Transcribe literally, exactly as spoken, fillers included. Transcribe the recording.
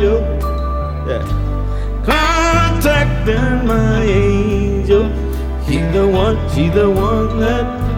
angel. Yeah. Contacting my angel. She the one, she the one that